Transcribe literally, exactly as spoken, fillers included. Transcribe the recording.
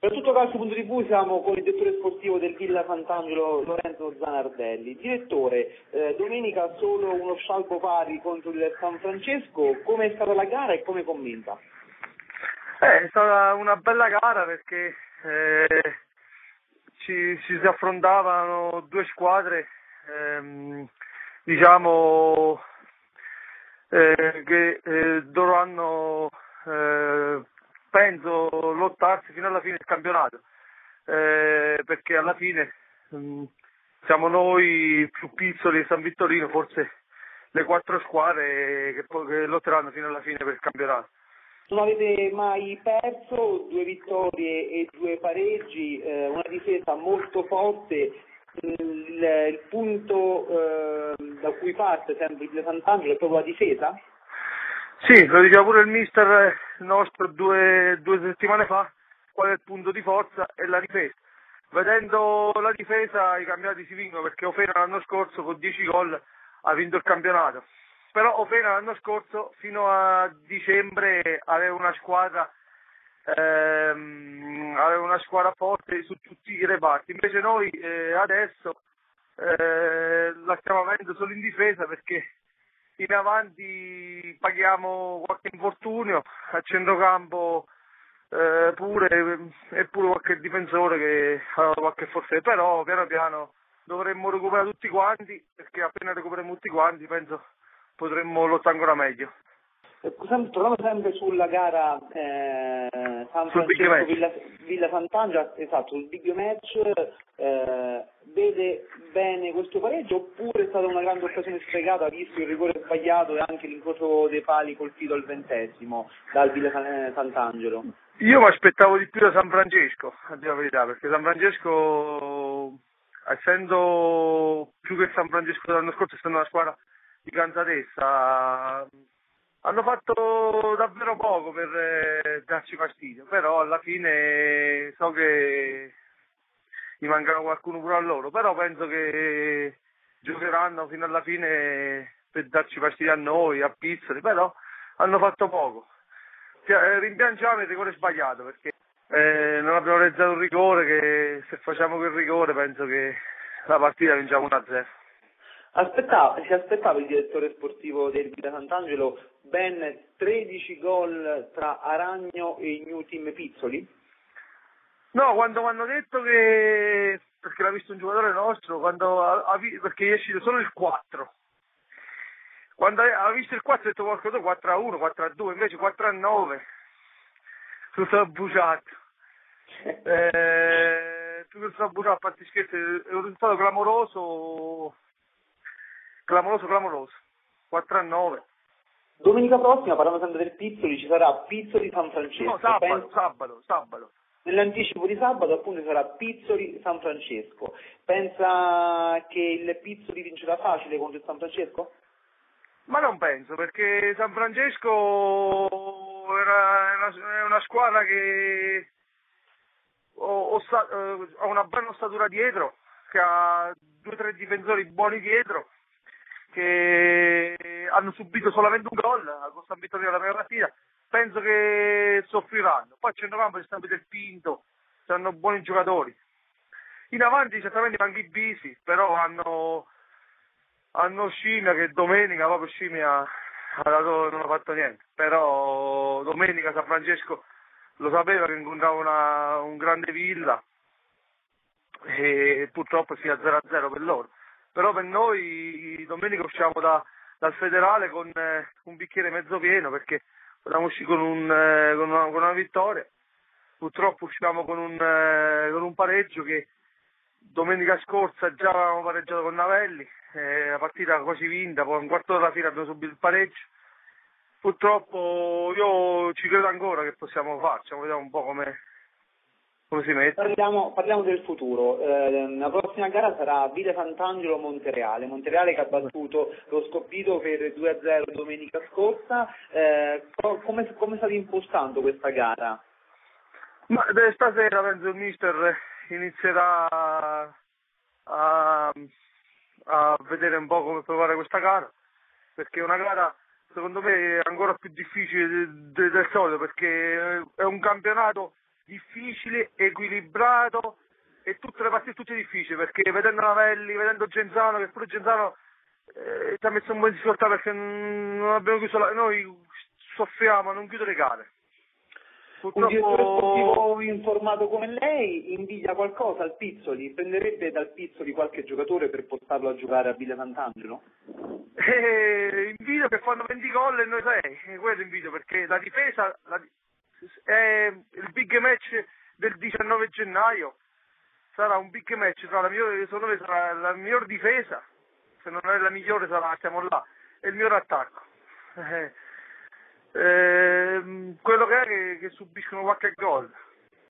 Per tutto calcio punto tivù siamo con il direttore sportivo del Villa Sant'Angelo, Lorenzo Zanardelli. Direttore, eh, domenica solo uno scialbo pari contro il San Francesco, come è stata la gara e come commenta? Eh, è stata una bella gara perché eh, ci, ci si affrontavano due squadre, ehm, diciamo, eh, che eh, dovranno, eh, penso, lottarsi fino alla fine del campionato, eh, perché alla fine mh, siamo noi più piccoli e San Vittorino, forse le quattro squadre che, che lotteranno fino alla fine per il campionato. Non avete mai perso, due vittorie e due pareggi, eh, una difesa molto forte. Il, il punto eh, da cui parte sempre il Sant'Angelo è proprio la difesa? Sì, lo diceva pure il mister nostro due, due settimane fa, qual è il punto di forza e la difesa. Vedendo la difesa i campionati si vincono, perché Ofena l'anno scorso con dieci gol ha vinto il campionato. Però Ofena l'anno scorso fino a dicembre aveva una squadra ehm, aveva una squadra forte su tutti i reparti, invece noi eh, adesso eh, la stiamo avendo solo in difesa, perché in avanti paghiamo qualche infortunio, a centrocampo eh, pure e pure qualche difensore che ha qualche forse, però piano piano dovremmo recuperare tutti quanti, perché appena recuperiamo tutti quanti penso potremmo lottare ancora meglio. Tornando sempre sulla gara eh, San Francesco Villa, Villa Sant'Angelo, esatto, il big match, eh, vede bene questo pareggio oppure è stata una grande occasione sprecata visto il rigore sbagliato e anche l'incrocio dei pali colpito al ventesimo dal Villa Sant'Angelo? Io mi aspettavo di più da San Francesco, a dire la verità, perché San Francesco, essendo più che San Francesco dell'anno scorso, essendo una squadra di cansatezza, hanno fatto davvero poco per eh, darci fastidio, però alla fine so che gli mancano qualcuno pure a loro, però penso che giocheranno fino alla fine per darci fastidio a noi, a Pizzoli, però hanno fatto poco. Cioè, rimpiangiamo il rigore sbagliato, perché eh, non abbiamo realizzato un rigore che se facciamo quel rigore penso che la partita vinciamo uno a zero. Aspettava, si aspettava il direttore sportivo del Villa Sant'Angelo ben tredici gol tra Aragno e New Team Pizzoli? No, quando mi hanno detto che, perché l'ha visto un giocatore nostro, quando ha, ha, perché è uscito solo il quattro, quando ha visto il quattro ha detto qualcosa quattro a uno, quattro a due, invece quattro a nove, tutto bruciato. Eh, tutto bruciato, a parte scherzi, è un risultato clamoroso, clamoroso, clamoroso, quattro a nove. Domenica prossima, parlando sempre del Pizzoli, ci sarà Pizzoli San Francesco. No, sabato, Penso... sabato, sabato. Nell'anticipo di sabato appunto sarà Pizzoli San Francesco. Pensa che il Pizzoli vincerà facile contro il San Francesco? Ma non penso, perché San Francesco è una, è una squadra che ho, ho, ha una bella ossatura dietro, che ha due o tre difensori buoni dietro, che hanno subito solamente un gol con San Vittorio della prima partita. Penso che soffriranno. Poi a centrocampo c'è sempre Del Pinto, hanno buoni giocatori. In avanti certamente manca i Bisi, però hanno hanno Scimia, che domenica proprio Scimia ha dato, non ha fatto niente, però domenica San Francesco lo sapeva che incontrava una, un grande Villa e purtroppo sia zero a zero per loro. Però per noi domenica usciamo da, dal federale con eh, un bicchiere mezzo pieno, perché potevamo uscire con, un, eh, con, una, con una vittoria. Purtroppo usciamo con un, eh, con un pareggio, che domenica scorsa già avevamo pareggiato con Navelli, eh, la partita quasi vinta, poi un quarto d'ora fine abbiamo subito il pareggio. Purtroppo io ci credo ancora che possiamo farcela, vediamo un po' come, come si mette. Parliamo, parliamo del futuro. Eh, la prossima gara sarà Villa Sant'Angelo Montereale. Montereale che ha battuto lo Scoppito per due a zero domenica scorsa. Eh, come, come state impostando questa gara? Ma stasera penso il mister inizierà a, a vedere un po' come preparare questa gara, perché è una gara secondo me ancora più difficile del, del solito, perché è un campionato difficile, equilibrato e tutte le partite tutte difficili, perché vedendo Navelli, vedendo Genzano, che pure Genzano eh, ci ha messo un po' in difficoltà perché non abbiamo chiuso la, noi soffriamo a non chiudere gare. Purtroppo... Un direttore sportivo informato come lei invidia qualcosa al Pizzoli? Prenderebbe dal Pizzoli qualche giocatore per portarlo a giocare a Villa Sant'Angelo? Eh, invidio che fanno venti gol e noi sei, quello invidio, perché la difesa la, è il big match del diciannove gennaio, sarà un big match tra la migliore, secondo me sarà la miglior difesa, se non è la migliore sarà, siamo là, e il miglior attacco. Eh, eh, quello che è che, che subiscono qualche gol.